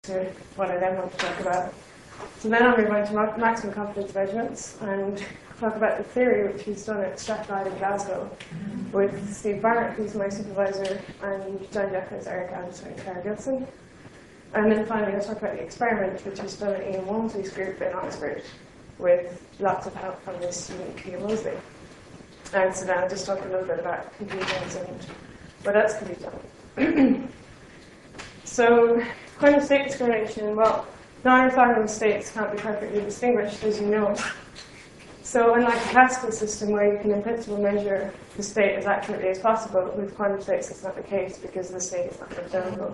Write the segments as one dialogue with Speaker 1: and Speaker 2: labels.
Speaker 1: to what I then want to talk about. So then I'll move on to maximum confidence measurements and talk about the theory which was done at Strathclyde in Glasgow with Steve Barrett, who's my supervisor, and John Jeffers, Eric Anderson, and Claire Gilson. And then finally I'll talk about the experiment which was done at Ian Walmsley's group in Oxford with lots of help from this unique Ian Mosley. And so now I'll just talk a little bit about conclusions and what else can be done. So, quantum state discrimination, well, non-orthogonal states can't be perfectly distinguished, as you know. So unlike a classical system where you can in principle measure the state as accurately as possible, with quantum states it's not the case because the state is not observable.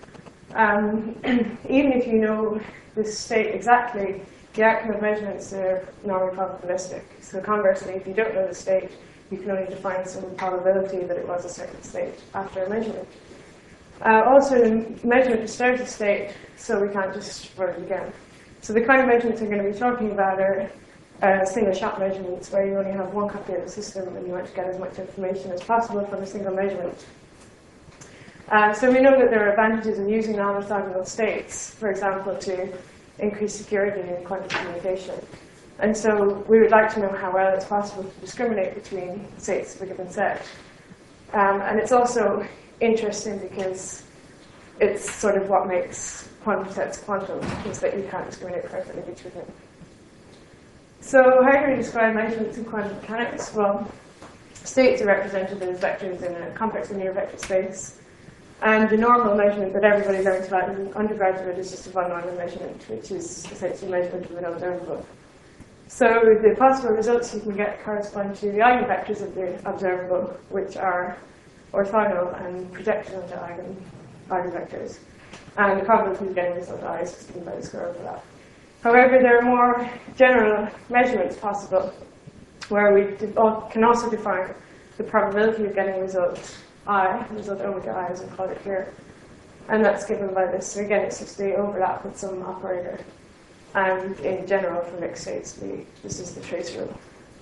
Speaker 1: Even if you know the state exactly, the outcome of measurements are normally probabilistic. So conversely, if you don't know the state, you can only define some probability that it was a certain state after a measurement. Also, the measurement distorts the state, so we can't just run it again. So the kind of measurements we're going to be talking about are single-shot measurements, where you only have one copy of the system and you want to get as much information as possible from a single measurement. So we know that there are advantages in using non-orthogonal states, for example, to increase security in quantum communication. And so we would like to know how well it's possible to discriminate between states of a given set. And it's also interesting because it's sort of what makes quantum sets quantum, is that you can't discriminate perfectly between them. So how do we describe measurements in quantum mechanics? Well, states are represented as vectors in a complex linear vector space. And the normal measurement that everybody learns about in undergraduate is just a von Neumann measurement, which is essentially a measurement of an observable. So the possible results you can get correspond to the eigenvectors of the observable, which are orthogonal and projected onto eigenvectors. And the probability of getting result I is given by the square overlap. However, there are more general measurements possible, where we can also define the probability of getting result I, result omega I as we call it here. And that's given by this. So again, it's just the overlap with some operator. And in general, for mixed states, this is the trace rule.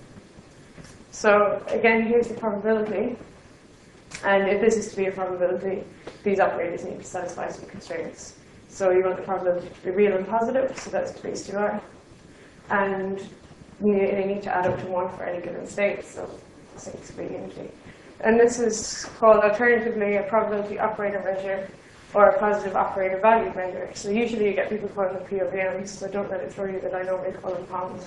Speaker 1: So again, here's the probability. And if this is to be a probability, these operators need to satisfy some constraints. So you want the probability to be real and positive, so that's base 2r. And you need to add up to 1 for any given state, so 6 for unity. And this is called alternatively a probability operator measure or a positive operator value measure. So usually you get people calling them POVMs, so don't let it throw you that I normally call them POMs.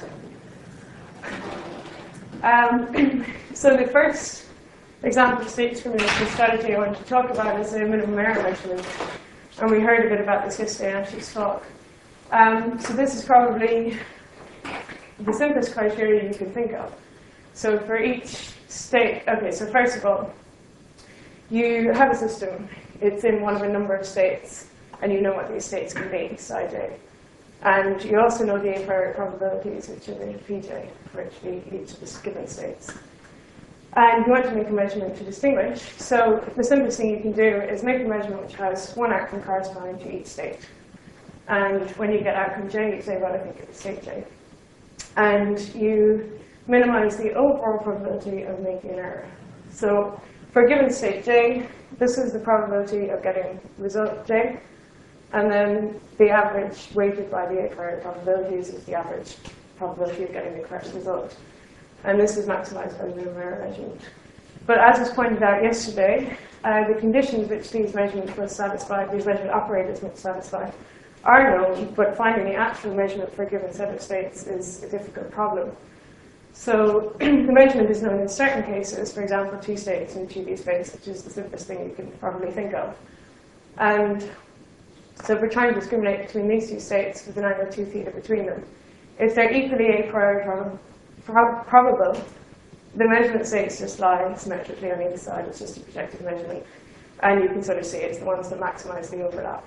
Speaker 1: So the first example of state discrimination strategy I want to talk about is a minimum error measurement. And we heard a bit about this yesterday in Ashley's talk. So this is probably the simplest criteria you can think of. So for each state, okay, so first of all, you have a system. It's in one of a number of states, and you know what these states can be, psi j. And you also know the a priori probabilities, which are the pj, for each of the given states. And you want to make a measurement to distinguish. So the simplest thing you can do is make a measurement which has one outcome corresponding to each state. And when you get outcome j, you say, well, I think it's state j. And you minimize the overall probability of making an error. So for a given state j, this is the probability of getting result j. And then the average weighted by the a priori probabilities is the average probability of getting the correct result. And this is maximized by the minimum error measurement. But as was pointed out yesterday, the conditions which these measurements must satisfy, these measurement operators must satisfy, are known, but finding the actual measurement for a given set of states is a difficult problem. So the measurement is known in certain cases, for example, 2 states in a 2D space, which is the simplest thing you can probably think of. And so we're trying to discriminate between these 2 states with an angle 2 theta between them. If they're equally a priori probable, the measurement states just lie symmetrically on either side. It's just a projected measurement. And you can sort of see it's the ones that maximize the overlap.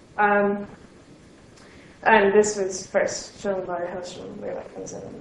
Speaker 1: And this was first shown by Hellstrom way back in the 70s.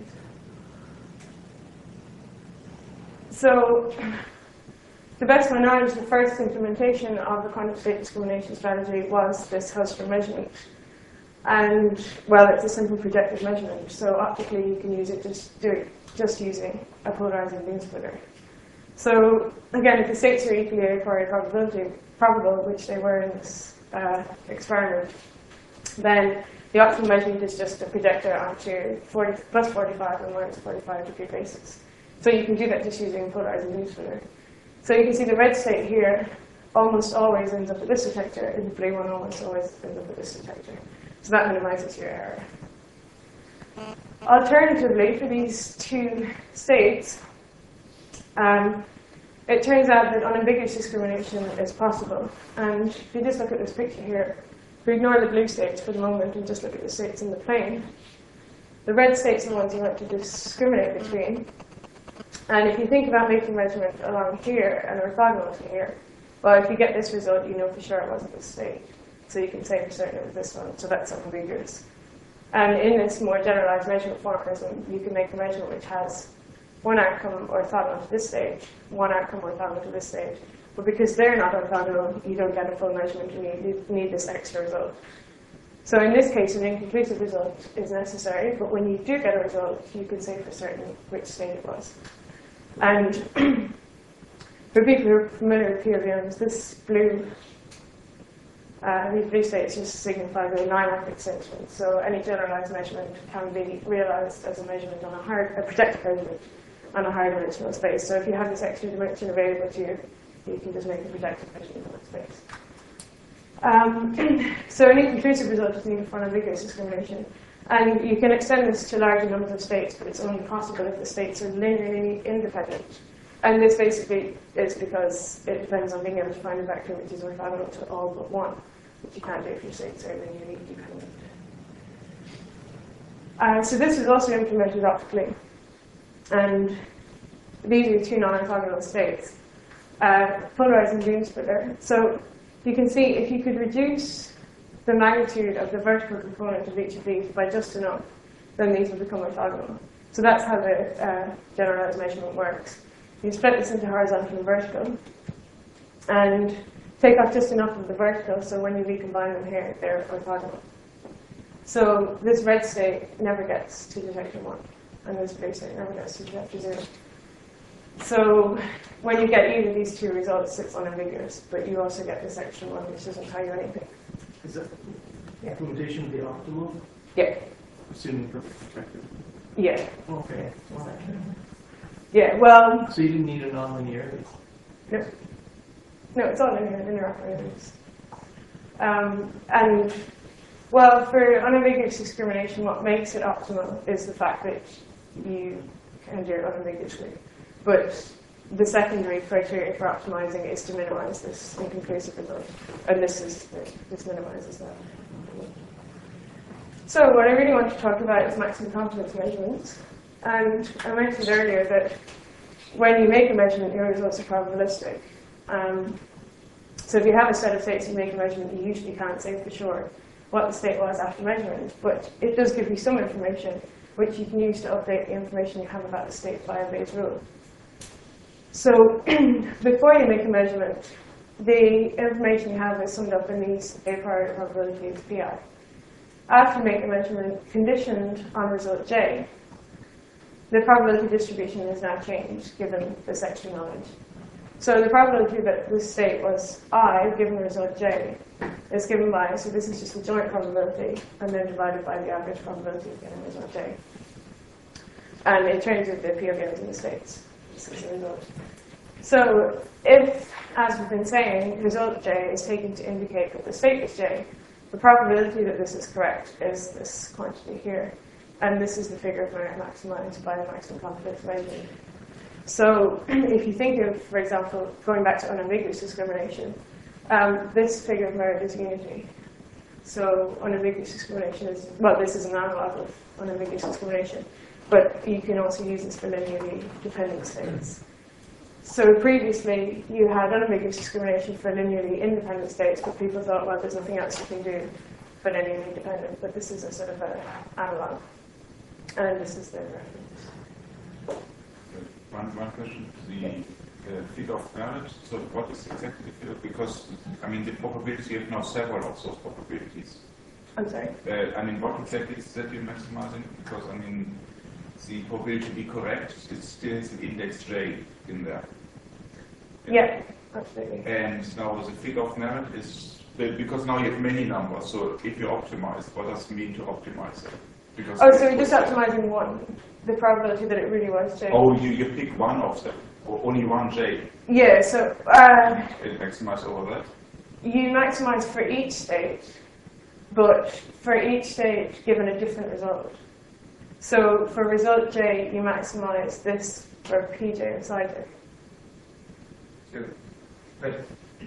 Speaker 1: So, to the best of my knowledge, the first implementation of the quantum state discrimination strategy was this Hellstrom measurement. And, well, it's a simple projected measurement, so optically you can use it just using a polarizing beam splitter. So, again, if the states are equally a priori probable, which they were in this experiment, then the optimal measurement is just a projector onto plus 45 and minus 45 degree basis. So you can do that just using a polarizing beam splitter. So you can see the red state here almost always ends up at this detector, and the blue one almost always ends up at this detector. So that minimizes your error. Alternatively, for these two states, it turns out that unambiguous discrimination is possible. And if you just look at this picture here, if we ignore the blue states for the moment and just look at the states in the plane, the red states are the ones you want to discriminate between. And if you think about making a measurement along here and orthogonal to here, well, if you get this result, you know for sure it wasn't this state. So you can say for certain it was this one, so that's unambiguous. And in this more generalized measurement formalism, you can make a measurement which has one outcome orthogonal to this stage, one outcome orthogonal to this stage. But because they're not orthogonal, you don't get a full measurement, you need this extra result. So in this case, an inconclusive result is necessary, but when you do get a result, you can say for certain which state it was. And for people who are familiar with POVMs, this blue, these blue states just signify the line-up extension. So any generalized measurement can be realized as a measurement on a projected measurement on a higher dimensional space. So if you have this extra dimension available to you, you can just make a projected measurement on that space. So an inconclusive result is needed for unambiguous discrimination. And you can extend this to larger numbers of states, but it's only possible if the states are linearly independent. And this basically is because it depends on being able to find a vector which is orthogonal to all but one, which you can't do if your states are linearly dependent. So this is also implemented optically. And these are two non-orthogonal states. Polarizing beam splitter. So you can see if you could reduce the magnitude of the vertical component of each of these by just enough, then these will become orthogonal. So that's how the generalized measurement works. You split this into horizontal and vertical, and take off just enough of the vertical, so when you recombine them here, they're orthogonal. So this red state never gets to detector 1, and this blue state never gets to detector 0. So when you get either of these two results, it's unambiguous, but you also get this extra one, which doesn't tell you anything.
Speaker 2: Is that implementation be optimal?
Speaker 1: Yeah.
Speaker 2: Assuming perfect detector.
Speaker 1: Yeah.
Speaker 2: Okay.
Speaker 1: Yeah, well...
Speaker 2: So you didn't need a nonlinearity?
Speaker 1: No. No, it's all linear operators. And, well, for unambiguous discrimination, what makes it optimal is the fact that you can do it unambiguously. But the secondary criteria for optimizing is to minimize this inconclusive result. And this minimizes that. So what I really want to talk about is maximum confidence measurements. And I mentioned earlier that when you make a measurement, your results are probabilistic. So if you have a set of states, you make a measurement, you usually can't say for sure what the state was after measurement. But it does give you some information, which you can use to update the information you have about the state via Bayes' rule. So before you make a measurement, the information you have is summed up in these a priori probabilities pi. After you make a measurement conditioned on result j, the probability distribution is now changed given this extra knowledge. So the probability that this state was I, given result j, is given by, so this is just the joint probability, and then divided by the average probability of getting result j. And in terms of the POVMs in the states, this is the result. So if, as we've been saying, result j is taken to indicate that the state is j, the probability that this is correct is this quantity here. And this is the figure of merit maximized by the maximum confidence measurement. So if you think of, for example, going back to unambiguous discrimination, this figure of merit is unity. So unambiguous discrimination is, well, this is an analog of unambiguous discrimination, but you can also use this for linearly dependent states. So previously, you had unambiguous discrimination for linearly independent states, but people thought, well, there's nothing else you can do for linearly dependent, but this is a sort of an analog. And this is the reference.
Speaker 3: One question, the figure of merit, so what is exactly the figure? Because, I mean, the probability, you have now several of those probabilities.
Speaker 1: I'm sorry?
Speaker 3: I mean, what exactly is that you're maximizing? Because, I mean, the probability to be correct, it still has an index j in there.
Speaker 1: Yeah, absolutely.
Speaker 3: And now the figure of merit is because now you have many numbers, so if you optimize, what does it mean to optimize it? Because
Speaker 1: Oh, so we're just optimizing one, the probability that it really was J.
Speaker 3: oh, you pick one of them, or only one J,
Speaker 1: Yeah, so
Speaker 3: and maximize over that?
Speaker 1: you maximize for each state, but for each state given a different result. So for result J, you maximize this for Pj and Psi.
Speaker 4: So, but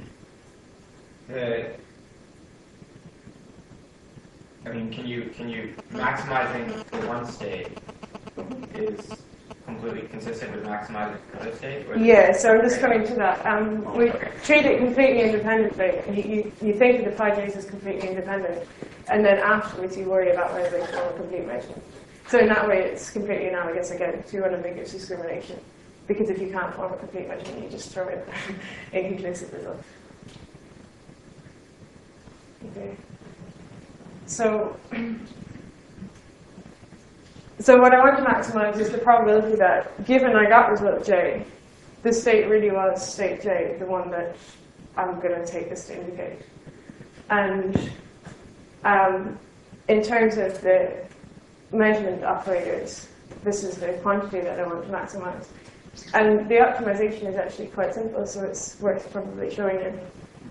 Speaker 4: I mean, can you maximizing for one state is completely consistent with maximizing for another state? Or
Speaker 1: Yeah, so I'm just coming to that. We treat it completely independently. You think of the pi j's as completely independent, and then afterwards you worry about whether they form a complete measurement. So in that way, it's completely analogous again to unambiguous discrimination, because if you can't form a complete measurement, you just throw in inconclusive results. Okay. So what I want to maximize is the probability that, given I got result J, the state really was state J, the one that I'm going to take this to indicate. And in terms of the measurement operators, this is the quantity that I want to maximize. And the optimization is actually quite simple, so it's worth probably showing you.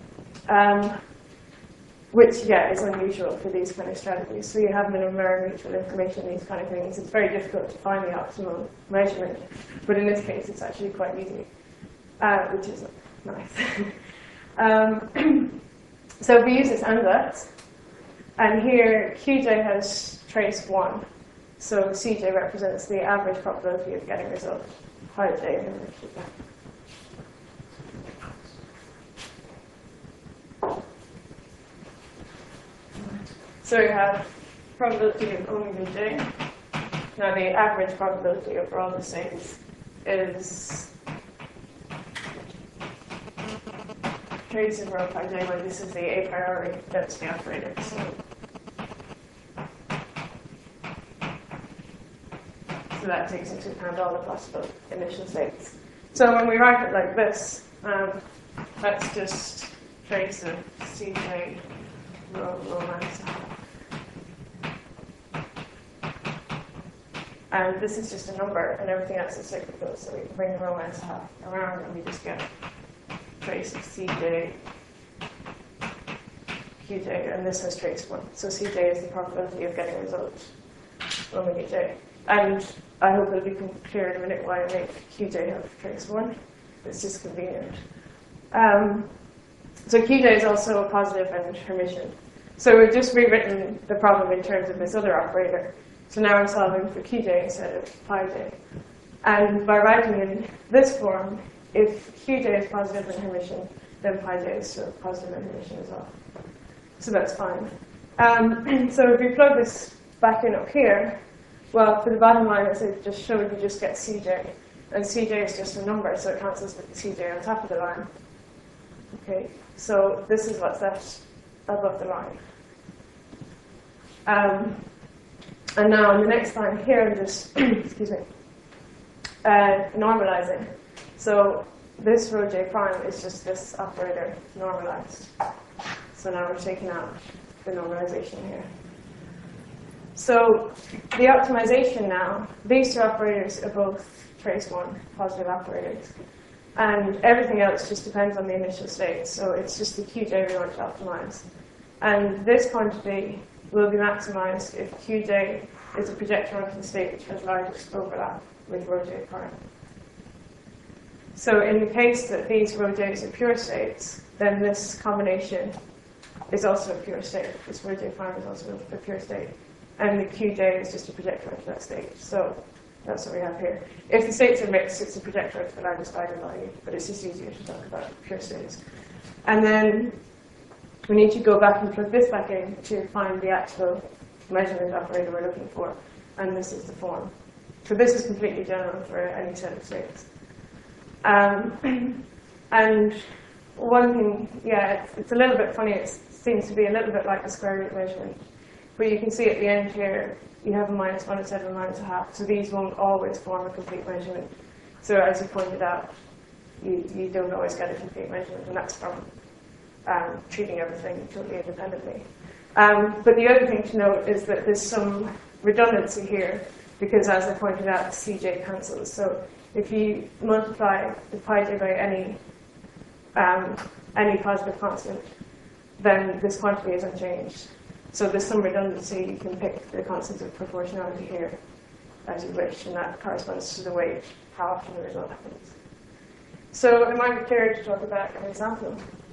Speaker 1: Which, yeah, is unusual for these kind of strategies. So you have minimum error mutual information, these kind of things. It's very difficult to find the optimal measurement, but in this case, it's actually quite easy, which is nice. So we use this ANZAT, and here Qj has trace 1. So Cj represents the average probability of getting a result. Pi j and then keep that. So we have probability of omega j. Now the average probability over all the states is trace of rho pi j, where this is the a priori density operator. So that takes into account all the possible initial states. So when we write it like this, that's just trace of Cj rho minus half. And this is just a number, and everything else is cyclical, so we can bring the rho minus half around, and we just get trace of Cj, Qj, and this has trace 1. So Cj is the probability of getting a result, omega j. And I hope it'll become clear in a minute why I make Qj have trace 1. It's just convenient. So Qj is also a positive and Hermitian. So we've just rewritten the problem in terms of this other operator. So now I'm solving for Qj instead of pi j. And by writing in this form, if Qj is positive and Hermitian, then pi j is still positive and Hermitian as well. So that's fine. So if we plug this back in up here, well, for the bottom line, as I just showed, you just get Cj. And Cj is just a number, so it cancels with the Cj on top of the line. Okay, so this is what's left above the line. And now on the next line here, I'm just, excuse me, normalizing. So this rho j prime is just this operator normalized. So now we're taking out the normalization here. So the optimization now, these two operators are both trace 1 positive operators. And everything else just depends on the initial state. So it's just the Qj we want to optimize. And this quantity will be maximized if Qj is a projector onto the state which has largest overlap with rho j prime. So in the case that these rho j's are pure states, then this combination is also a pure state. This rho j prime is also a pure state. And the Qj is just a projector onto that state. So that's what we have here. If the states are mixed, it's a projector onto the largest eigenvalue, but it's just easier to talk about pure states. And then we need to go back and plug this back in to find the actual measurement operator we're looking for. And this is the form. So this is completely general for any set of states. And one thing, yeah, it's a little bit funny. It seems to be a little bit like the square root measurement. But you can see at the end here, you have a -1 instead of a -1/2. So these won't always form a complete measurement. So as you pointed out, you don't always get a complete measurement, and that's from treating everything totally independently. But the other thing to note is that there's some redundancy here, because as I pointed out, Cj cancels. So if you multiply the pi by any positive constant, then this quantity is unchanged. So there's some redundancy. You can pick the constants of proportionality here as you wish, and that corresponds to the weight, how often the result happens. So it might be clearer to talk about an example.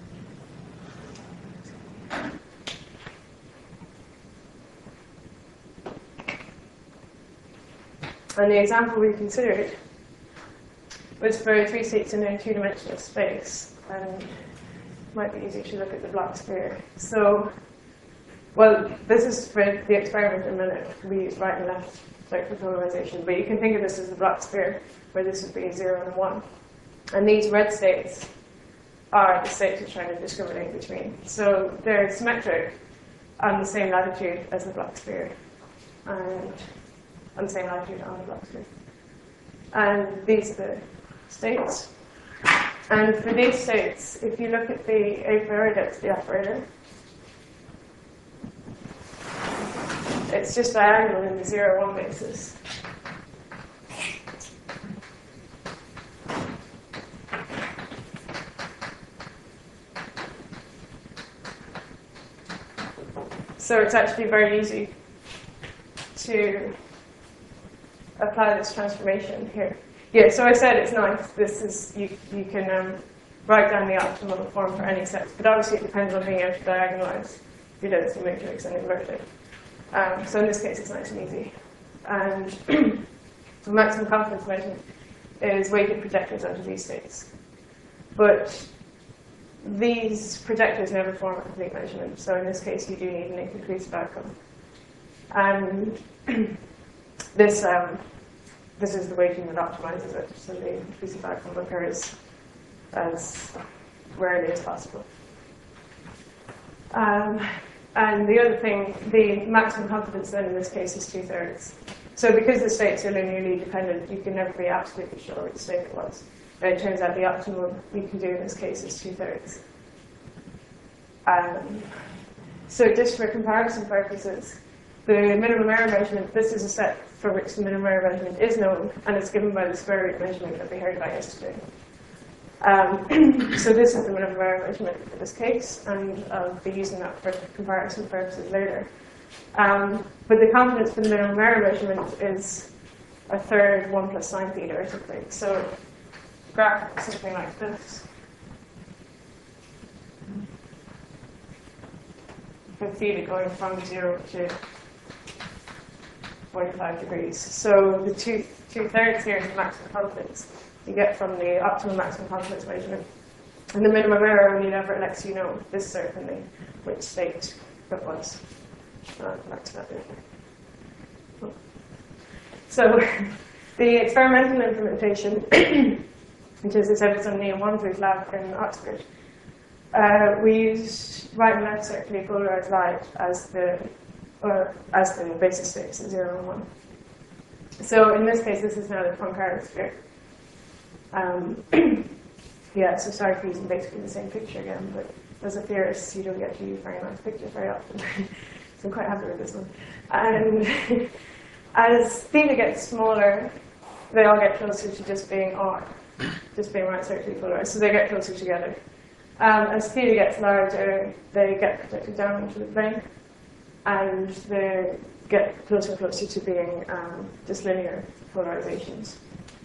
Speaker 1: And the example we considered was for 3 states in a 2-dimensional space. And it might be easier to look at the block sphere. So, well, this is for the experiment in a minute. We use right and left for polarization. But you can think of this as the block sphere, where this would be 0 and 1. And these red states are the states we're trying to discriminate between. So they're symmetric on the same latitude as the block sphere, and on the same latitude on the block sphere. And these are the states. And for these states, if you look at the a priori density operator, it's just diagonal in the 0, 1 basis. So it's actually very easy to apply this transformation here. Yeah, so I said it's nice. This is, you can write down the optimal form for any set, but obviously it depends on being able to diagonalize your density matrix and invert it. So in this case, it's nice and easy. And the maximum confidence measurement is weighted projectors onto these states. But these projectors never form a complete measurement, so in this case, you do need an inconclusive outcome. And this is the weighting that optimizes it, so the inclusive outcome occurs as rarely as possible. And the other thing, the maximum confidence then in this case is 2/3. So because the states are linearly dependent, you can never be absolutely sure which state it was. And it turns out the optimum you can do in this case is 2/3. So just for comparison purposes, the minimum error measurement, this is a set for which the minimum error measurement is known, and it's given by the square root measurement that we heard about yesterday. So this is the minimum error measurement for this case, and I'll be using that for comparison purposes later. But the confidence for the minimum error measurement is 1/3 1 plus sine theta or something. So graph something like this. For theta going from 0 to 45 degrees. So the 2/3 here is the maximum confidence you get from the optimum maximum confidence measurement. And the minimum error only never lets you know this certainly which state it was. Back to that later. So the experimental implementation, which is examples on Neil Wansley's lab in Oxford, we use right and left circularly polarized light as the basis states at 0 and 1. So in this case, this is now the Poincare sphere. Yeah, so sorry for using basically the same picture again, but as a theorist, you don't get to use very nice pictures very often. So I'm quite happy with this one. And as theta gets smaller, they all get closer to just being R, just being right circularly polarized. So they get closer together. As theta gets larger, they get projected down into the plane, and they get closer and closer to being just linear polarizations.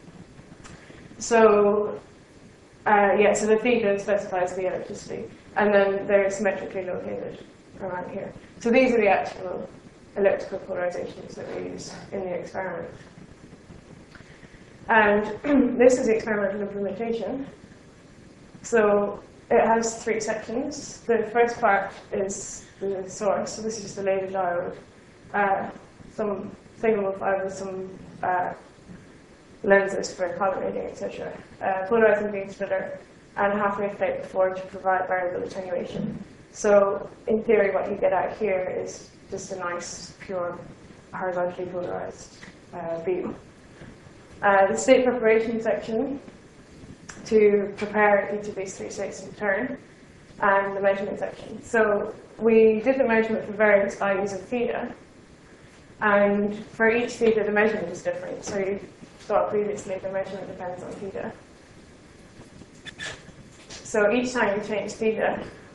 Speaker 1: So, so the theta specifies the electricity, and then they're symmetrically located around here. So these are the actual elliptical polarizations that we use in the experiment. And this is the experimental implementation. So it has 3 sections. The first part is the source. So this is just a laser diode, some signal fibers, some lenses for collimating, etc. Polarizing beam splitter, and half-wave plate before to provide variable attenuation. So in theory, what you get out here is just a nice, pure, horizontally polarized beam. The state preparation section to prepare each of these 3 states in turn. and the measurement section. So we did the measurement for various values of theta, and for each theta the measurement is different. So you thought previously the measurement depends on theta. So each time we change theta,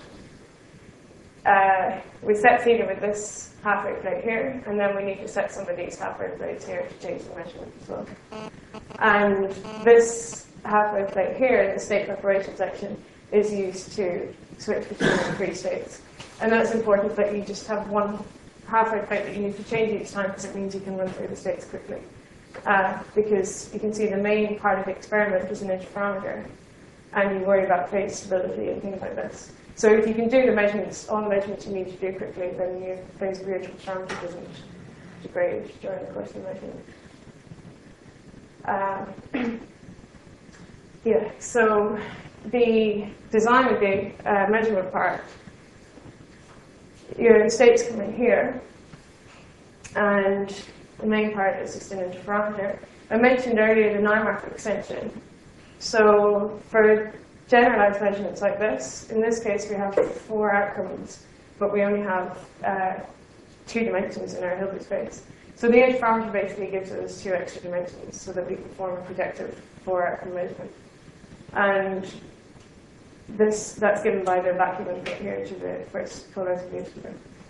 Speaker 1: we set theta with this halfway plate here, and then we need to set some of these halfway plates here to change the measurement as well. And this halfway plate here, the state preparation section, is used to switch between the three states. And that's important that you just have one halfway plate that you need to change each time, because it means you can run through the states quickly. Because you can see the main part of the experiment is an interferometer, and you worry about phase stability and things like this. So if you can do the measurements, all the measurements you need to do quickly, then your phase of your interferometer doesn't degrade during the course of the measurement. Yeah, so the design of the measurement part, your states come in here, and the main part is just an interferometer. I mentioned earlier the NIMARC extension. So for generalized measurements like this, in this case we have 4 outcomes, but we only have 2 dimensions in our Hilbert space. So the interferometer basically gives us 2 extra dimensions so that we can form a projective 4-outcome measurement. And that's given by the vacuum input here to the first polarized field.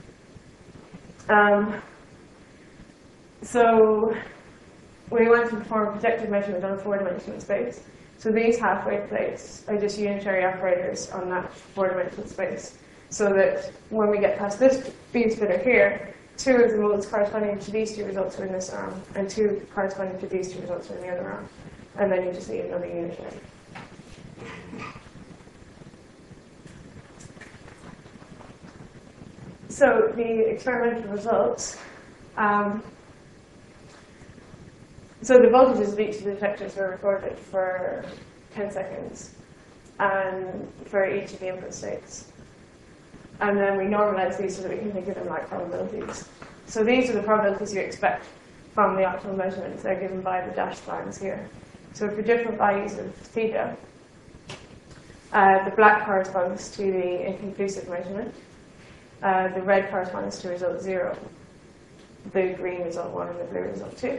Speaker 1: So we want to perform a projective measurement on a 4-dimensional space. So these halfway plates are just unitary operators on that 4-dimensional space. So that when we get past this beam splitter here, 2 of the modes corresponding to these 2 results are in this arm, and 2 corresponding to these 2 results are in the other arm. And then you just need another unitary. So the experimental results. So the voltages of each of the detectors were recorded for 10 seconds, and for each of the input states. And then we normalize these so that we can think of them like probabilities. So these are the probabilities you expect from the optimal measurements. They're given by the dashed lines here. So for different values of theta, the black corresponds to the inconclusive measurement. The red corresponds to result 0. The green result 1 and the blue result 2.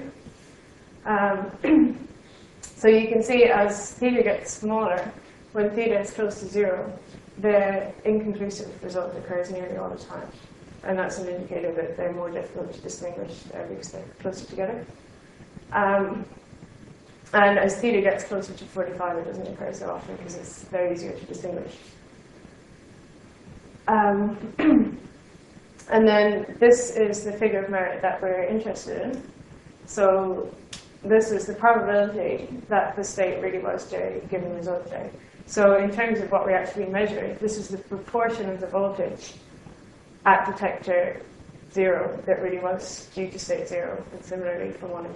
Speaker 1: So you can see as theta gets smaller, when theta is close to 0, the inconclusive result occurs nearly all the time. And that's an indicator that they're more difficult to distinguish because they're closer together. And as theta gets closer to 45, it doesn't occur so often because it's very easier to distinguish. And then this is the figure of merit that we're interested in. So this is the probability that the state really was J given result J. So in terms of what we actually measured, this is the proportion of the voltage at detector 0 that really was due to state 0, and similarly for 1 and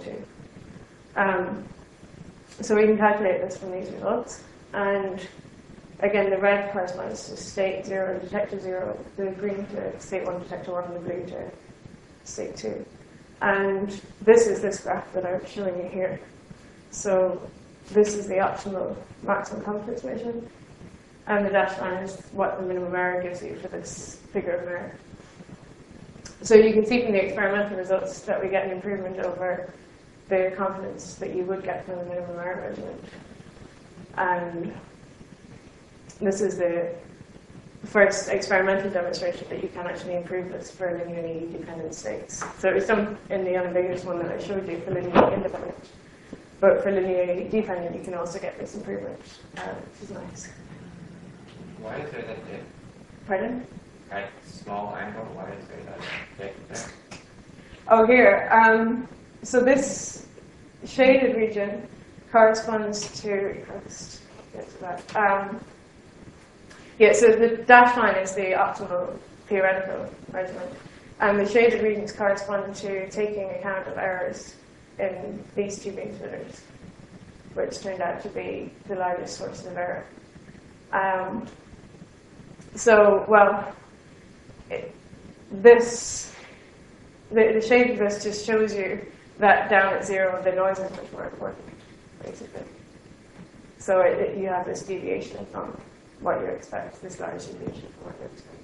Speaker 1: 2. So we can calculate this from these results. And again, the red corresponds to state 0, detector 0, the green to state 1, detector 1, and the blue to state 2. And this is this graph that I'm showing you here. So this is the optimal maximum confidence measurement, and the dashed line is what the minimum error gives you for this figure of merit. So you can see from the experimental results that we get an improvement over the confidence that you would get from the minimum error measurement. And this is the first experimental demonstration that you can actually improve this for linearly dependent states. So it was done in the unambiguous one that I showed you for linearly independent. But for linearly dependent, you can also get this improvement, which is nice.
Speaker 4: Why is there that dip?
Speaker 1: Pardon?
Speaker 4: At small angle, why is there that dip there?
Speaker 1: Oh, here. So this shaded region corresponds to, I'll just get to that. Yeah, so the dashed line is the optimal theoretical measurement, and the shaded regions correspond to taking account of errors in these 2 beam splitters, which turned out to be the largest sources of error. The shape of this just shows you that down at 0, the noise is much more important, basically. So you have this deviation from what you expect, this large deviation from what you expect.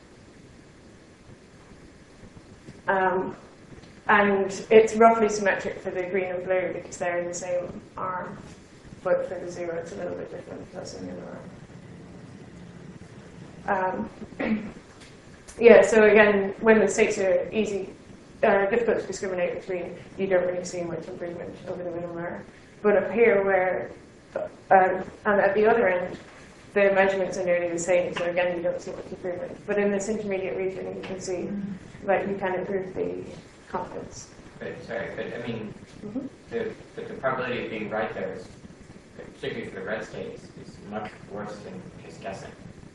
Speaker 1: And it's roughly symmetric for the green and blue because they're in the same arm, but for the 0 it's a little bit different because in the other arm. Yeah, so again, when the states are difficult to discriminate between, you don't really see much improvement over the minimum error. But up here, where, and at the other end, the measurements are nearly the same, so again, you don't see much improvement. But in this intermediate region, you can see that you can improve the confidence.
Speaker 4: But I mean, the probability of being right there is, particularly for the red state, is much worse than just guessing.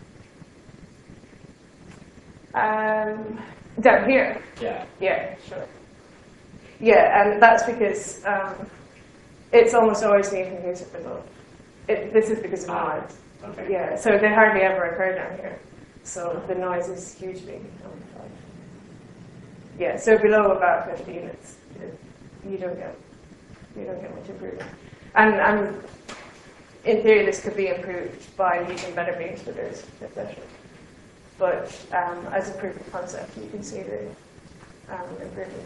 Speaker 1: Down here?
Speaker 4: Yeah.
Speaker 1: Yeah, sure. Yeah, and that's because it's almost always the inconclusive result. This is because of noise.
Speaker 4: Okay.
Speaker 1: Yeah, so they hardly ever occur down here. So the noise is hugely amplified. Yeah, so below about 50 units, you don't get much improvement. And in theory, this could be improved by using better beam splitters, etc. But as a proof of concept, you can see the improvement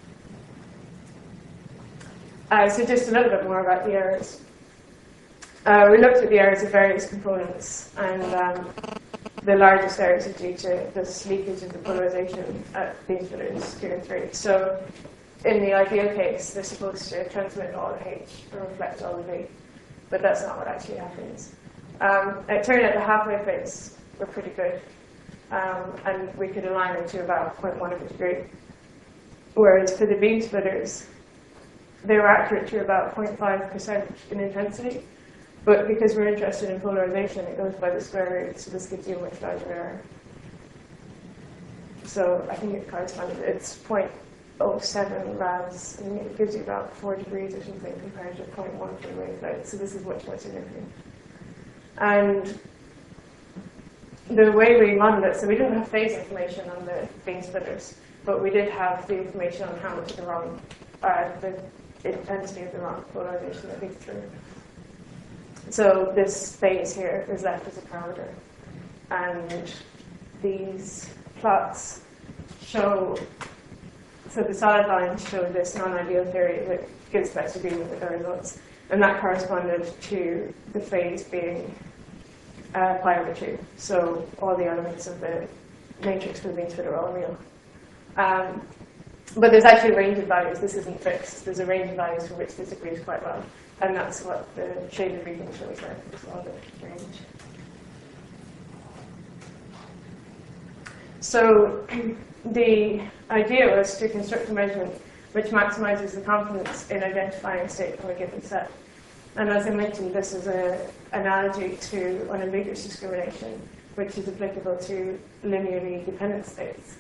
Speaker 1: there. So just a little bit more about the errors. We looked at the errors of various components, and the largest errors are due to this leakage of the polarization at beam splitters 2 and 3. So in the ideal case, they're supposed to transmit all the H and reflect all the V, but that's not what actually happens. It turned out the halfway phase were pretty good. And we could align them to about 0.1 of a degree. Whereas for the beam splitters, they were accurate to about 0.5% in intensity. But because we're interested in polarization, it goes by the square root, so this gives you a much larger error. So I think it corresponds, it's 0.07 rads, and it gives you about 4 degrees or something compared to 0.1 for the wavelet. So this is much more significant. And the way we modeled it, so we didn't have phase information on the beam splitters, but we did have the information on how much of the wrong, the intensity of the wrong polarization that leaked through. So this phase here is left as a parameter. And these plots show, so the solid lines show this non-ideal theory that gives best agreement with the results. And that corresponded to the phase being pi over 2. So all the elements of the matrix for the beam splitter are all real. But there's actually a range of values. This isn't fixed. There's a range of values for which this agrees quite well. And that's what the shaded region shows there. It's all the range. So the idea was to construct a measurement which maximizes the confidence in identifying a state from a given set. And as I mentioned, this is an analogy to unambiguous discrimination, which is applicable to linearly dependent states.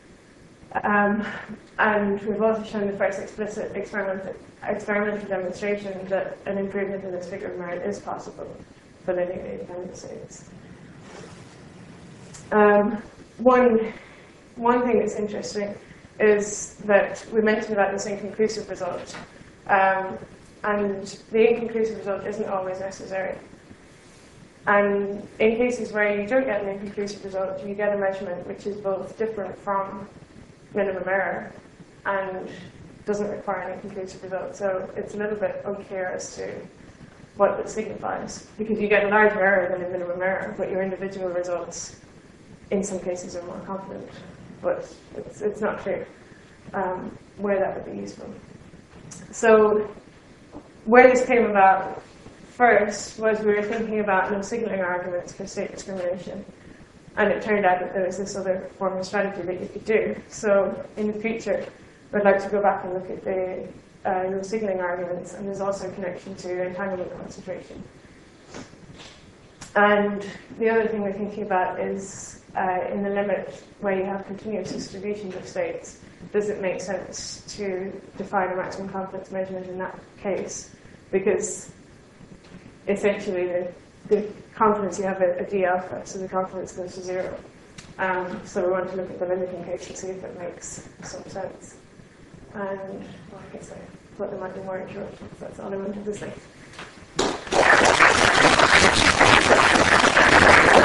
Speaker 1: And we've also shown the first explicit experimental demonstration that an improvement in this figure of merit is possible for linearly dependent states. One thing that's interesting is that we mentioned about this inconclusive result. And the inconclusive result isn't always necessary. And in cases where you don't get an inconclusive result, you get a measurement which is both different from minimum error and doesn't require an inconclusive result. So it's a little bit unclear as to what that signifies, because you get a larger error than a minimum error, but your individual results in some cases are more confident. But it's not clear where that would be useful. So where this came about first was we were thinking about no signaling arguments for state discrimination. And it turned out that there was this other form of strategy that you could do. So in the future, we'd like to go back and look at the no signaling arguments, and there's also a connection to entanglement concentration. And the other thing we're thinking about is in the limit where you have continuous distributions of states, does it make sense to define a maximum confidence measurement in that case? Because essentially the confidence, you have a d alpha, so the confidence goes to 0. So we want to look at the limiting case and see if it makes some sense. And well, I guess I thought there might be more interruptions. That's all I wanted to say.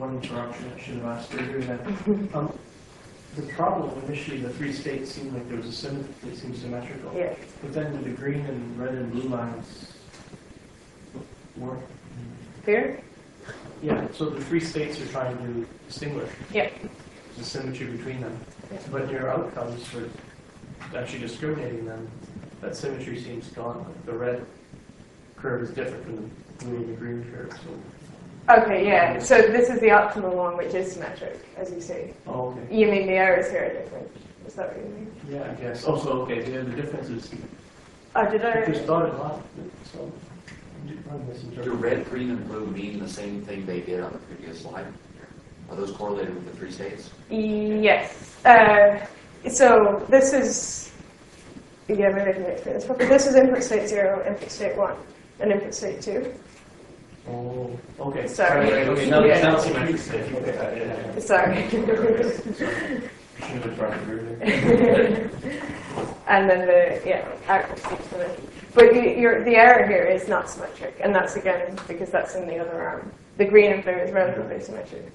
Speaker 2: one interruption I should have asked earlier then. The problem initially, the three states seemed like there was it seemed symmetrical.
Speaker 1: Yeah.
Speaker 2: But then with the green and red and blue lines, weren't.
Speaker 1: Clear?
Speaker 2: Yeah, so the three states are trying to distinguish.
Speaker 1: Yeah.
Speaker 2: There's a symmetry between them.
Speaker 1: Yeah.
Speaker 2: But your outcomes for actually discriminating them, that symmetry seems gone. Like the red curve is different from the blue and the green curve. So.
Speaker 1: Okay, yeah. So this is the optimal one, which is symmetric, as you see.
Speaker 2: Oh, okay.
Speaker 1: You mean the errors here are different? Is that what you mean?
Speaker 2: Yeah, I guess. Also, okay, yeah, the difference is
Speaker 1: Oh, did I?
Speaker 2: there's dotted line. So I'm
Speaker 5: Do
Speaker 2: misinterpreting.
Speaker 5: red, green, and blue mean the same thing they did on the previous slide? Are those correlated with the three states?
Speaker 1: Yes. So this is, yeah, maybe I can explain this properly. This is input state 0, input state 1, and input state 2.
Speaker 2: Oh, okay.
Speaker 1: Sorry.
Speaker 2: Okay, now
Speaker 1: Yeah.
Speaker 2: now it's symmetric.
Speaker 1: Sorry.
Speaker 2: Should have tried it earlier.
Speaker 1: And then the output state's symmetric. But the error here is not symmetric, and that's again because that's in the other arm. The green and blue is relatively symmetric.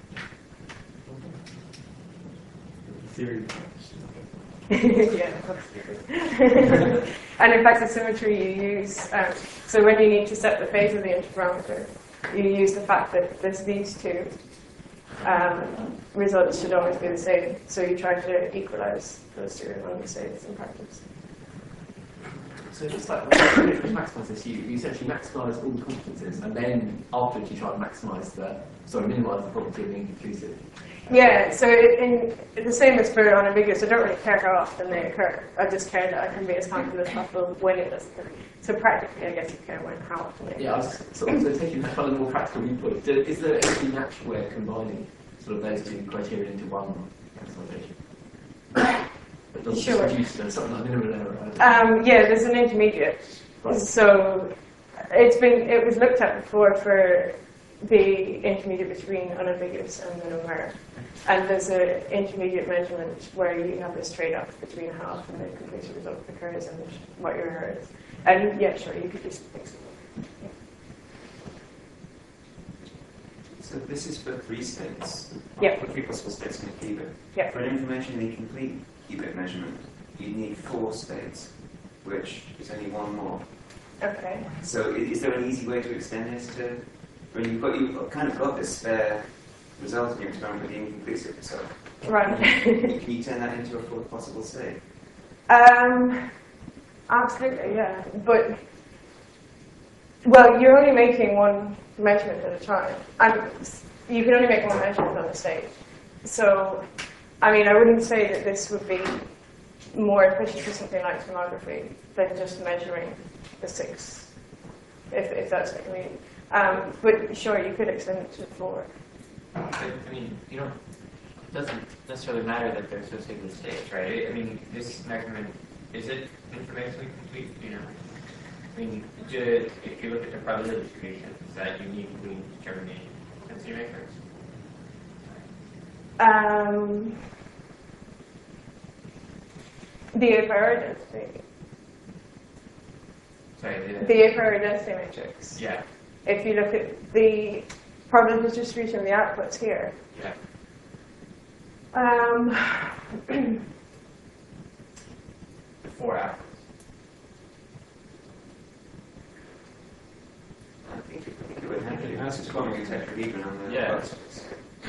Speaker 2: Theory.
Speaker 1: Yeah. And in fact, the symmetry you use, so when you need to set the phase of the interferometer, you use the fact that there's these two results should always be the same. So you try to equalize those two on the states in practice.
Speaker 6: So just like when you maximise this, you essentially maximise all the confidences, and then afterwards you try and maximise minimise the probability of being conclusive.
Speaker 1: Yeah, so in the same as for unambiguous, I don't really care how often they occur. I just care that I can be as confident as possible when it does occur. So practically, I guess you care how often they occur.
Speaker 6: Yeah, I was sort of taking that kind of more practical viewpoint. Is there any natural way of combining sort of those two criteria into one maximisation? It doesn't
Speaker 1: Sure.
Speaker 6: just produce something like minimal error.
Speaker 1: Yeah, there's an intermediate.
Speaker 6: Right.
Speaker 1: So it was looked at before for the intermediate between unambiguous and minimum error. And there's an intermediate measurement where you have this trade-off between how often the conclusive result occurs and what your error is. And yeah, sure, you could do something similar.
Speaker 7: So this is for three states.
Speaker 1: Yeah.
Speaker 7: For three possible states in a qubit.
Speaker 1: Yeah.
Speaker 7: For an informationally complete qubit measurement, you need 4 states, which is only one more.
Speaker 1: Okay.
Speaker 7: So is there an easy way to extend this to, when you've kind of got this spare result in your experiment with the inconclusive result?
Speaker 1: Right.
Speaker 7: Can you turn that into a 4th possible state?
Speaker 1: Absolutely, yeah. But, well, you're only making one measurement at a time. And you can only make one measurement on a state. So, I mean, I wouldn't say that this would be more efficient for something like tomography than just measuring the 6, if that's what you mean. But sure, you could extend it to 4.
Speaker 4: I mean, it doesn't necessarily matter that they're associated with states, right? I mean, this measurement, is it informationally complete? I mean, if you look at the probability distribution, is that uniquely determining density matrix?
Speaker 1: The a priori density.
Speaker 4: Sorry,
Speaker 1: The a priori density matrix.
Speaker 4: yeah,
Speaker 1: If you look at the probability distribution of the outputs here,
Speaker 4: yeah. The 4 outputs.
Speaker 7: I think it would have to. It's forming a tetrahedron on the
Speaker 4: Yeah.
Speaker 7: boxes.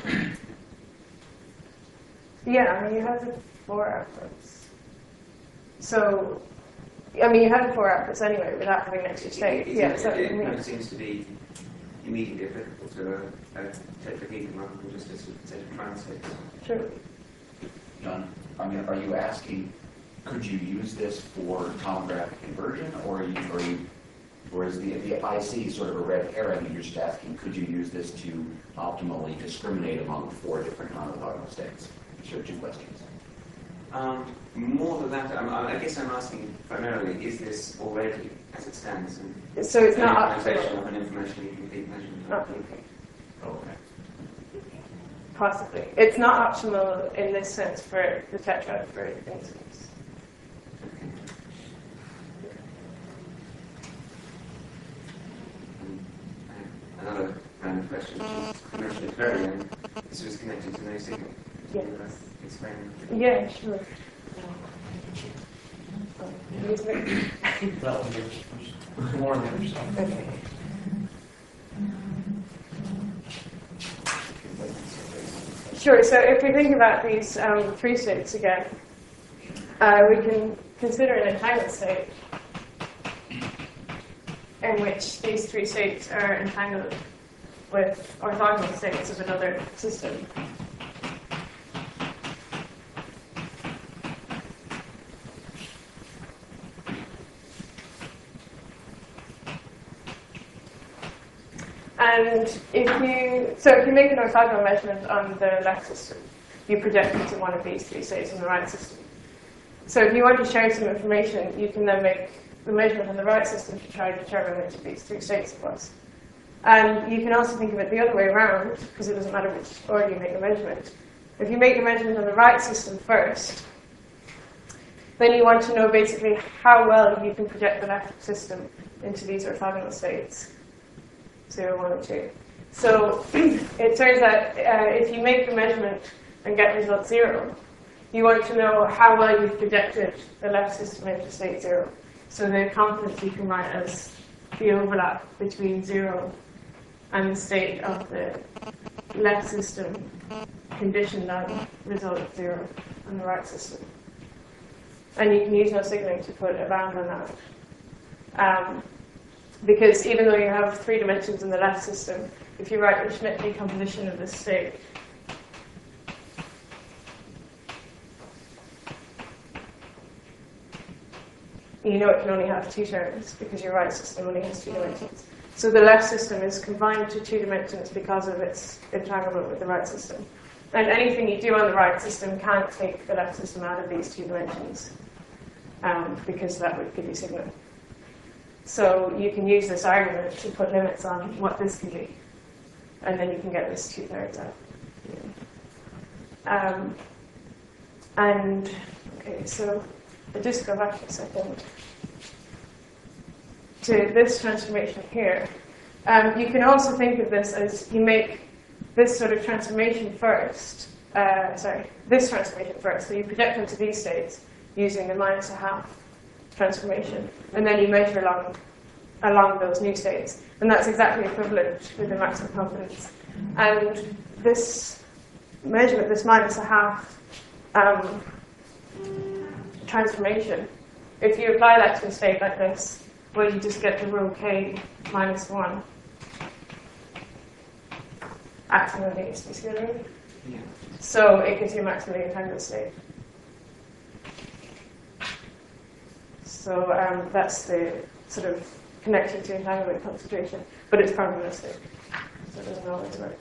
Speaker 1: yeah, I mean, you have the 4 outputs. So, I mean, you have the 4 outputs anyway without having an extra state. Yeah, so
Speaker 7: It
Speaker 1: I mean,
Speaker 7: kind of seems to be immediately applicable to a tetrahedron rather than just a set of prime states.
Speaker 1: sure.
Speaker 5: John, I mean, are you asking, could you use this for tomographic conversion, or is the IC sort of a red herring, and you're just asking, could you use this to optimally discriminate among 4 different non-orthogonal states? These are 2 questions.
Speaker 7: More than that, I guess I'm asking primarily, is this already, as it stands,
Speaker 1: So it's
Speaker 7: an
Speaker 1: not
Speaker 7: implementation
Speaker 1: optimal.
Speaker 7: of an informationally complete measurement?
Speaker 1: Not okay.
Speaker 5: Okay.
Speaker 1: Possibly. It's not optimal in this sense for the tetrad, for instance.
Speaker 7: Another line of question, which you mentioned earlier, this was connected to no signal.
Speaker 1: Yes.
Speaker 7: Can you explain?
Speaker 1: Yeah, sure.
Speaker 2: That one there's more on the other side.
Speaker 1: Okay. Sure, so if we think about these three states again, we can consider an entangled state in which these three states are entangled with orthogonal states of another system. And if you make an orthogonal measurement on the left system, you project it to one of these three states on the right system. So if you want to share some information, you can then make the measurement on the right system to try to determine which of these three states it was. And you can also think of it the other way around, because it doesn't matter which order you make the measurement. If you make the measurement on the right system first, then you want to know basically how well you can project the left system into these orthogonal states. 0, 1, and 2. So it turns out if you make the measurement and get result 0, you want to know how well you've projected the left system into state 0. So the confidence you can write as the overlap between 0 and the state of the left system conditioned on result 0 on the right system. And you can use no signaling to put a bound on that. Because even though you have 3 dimensions in the left system, if you write the Schmidt decomposition of this state, you know it can only have 2 terms because your right system only has 2 dimensions. So the left system is confined to 2 dimensions because of its entanglement with the right system. And anything you do on the right system can't take the left system out of these 2 dimensions because that would give you sigma. So you can use this argument to put limits on what this can be. And then you can get this 2/3 out. And, okay, so I'll just go back a second to this transformation here. You can also think of this as you make this sort of transformation first. This transformation first. So you project into these states using the -1/2 transformation, and then you measure along those new states. And that's exactly equivalent with the maximum confidence. And this measurement, this -1/2 transformation, if you apply that to a state like this, well, you just get the rho k -1 acting on the HC scalar.
Speaker 6: Yeah.
Speaker 1: So it gives you a maximally entangled state. So that's the sort of connection to entanglement concentration, but it's probabilistic, so it doesn't always work.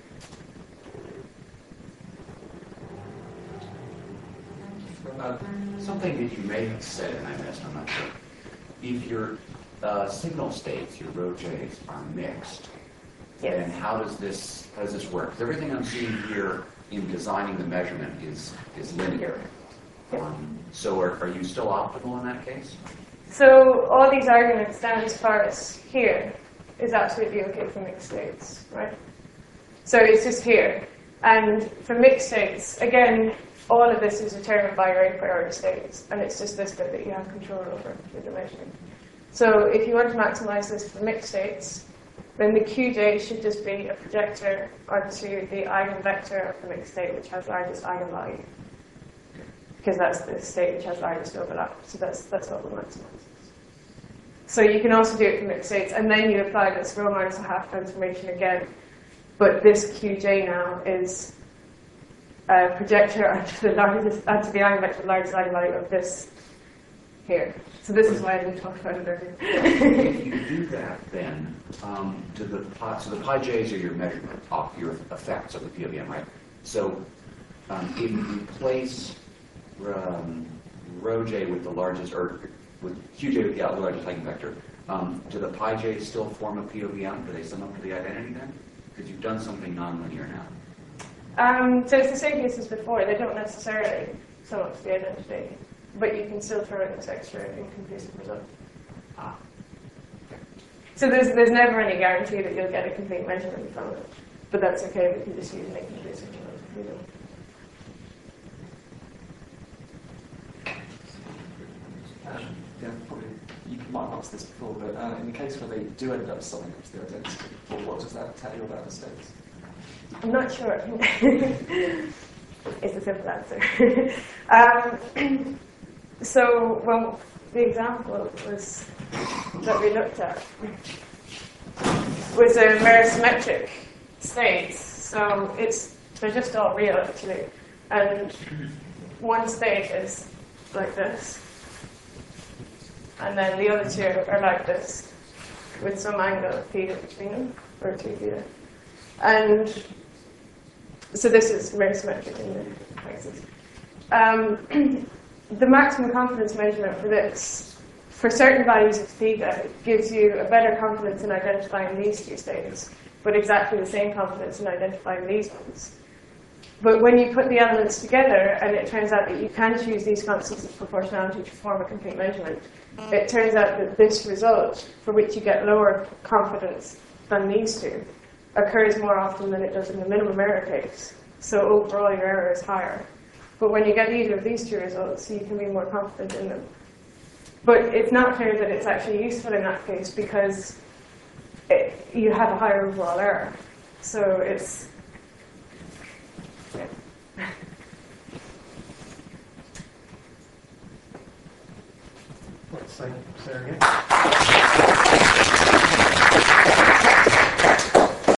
Speaker 5: Something that you may have said, and I missed, I'm not sure. If your signal states, your rho j's, are mixed, then how does this work? 'Cause everything I'm seeing here in designing the measurement is linear. So are you still optimal in that case?
Speaker 1: So all these arguments down as far as here is absolutely okay for mixed states, right? So it's just here. And for mixed states, again, all of this is determined by your a priori states, and it's just this bit that you have control over with the measurement. So if you want to maximize this for mixed states, then the Qj should just be a projector onto the eigenvector of the mixed state, which has largest eigenvalue. Because that's the state which has largest overlap. So that's what we'll maximize. So you can also do it for mixed states, and then you apply this rho -1/2 transformation again. But this Qj now is a projector onto the eigenvector of the largest eigenvalue of this here. So this is why I didn't talk about it earlier.
Speaker 5: If you do that, then so the pi j's are your measurement of your effects of the POVM, right? So if you place rho j with the largest, or with qj with the largest eigenvector, do the pi j's still form a POVM? Do they sum up to the identity then? Because you've done something nonlinear now.
Speaker 1: So it's the same case as before. They don't necessarily sum up to the identity, but you can still throw in this extra inconclusive result. So there's never any guarantee that you'll get a complete measurement from it. But that's okay, we can just use naked research if we don't.
Speaker 6: Yeah, probably you might have asked this before, but in the case where they do end up solving up to the identity, well, what does that tell you about the states?
Speaker 1: I'm not sure. It's a simple answer. So, well, the example was that we looked at was a merosymmetric states. So they're just all real actually, and one state is like this, and then the other two are like this, with some angle of theta between them, or 2 theta. And so this is merosymmetric in the axis. The maximum confidence measurement for this, for certain values of theta, gives you a better confidence in identifying these two states, but exactly the same confidence in identifying these ones. But when you put the elements together, and it turns out that you can choose these constants of proportionality to form a complete measurement, it turns out that this result, for which you get lower confidence than these two, occurs more often than it does in the minimum error case. So overall, your error is higher. But when you get either of these two results, you can be more confident in them. But it's not clear that it's actually useful in that case because you have a higher overall error. So it's... Yeah.
Speaker 2: Let's thank Sarah again.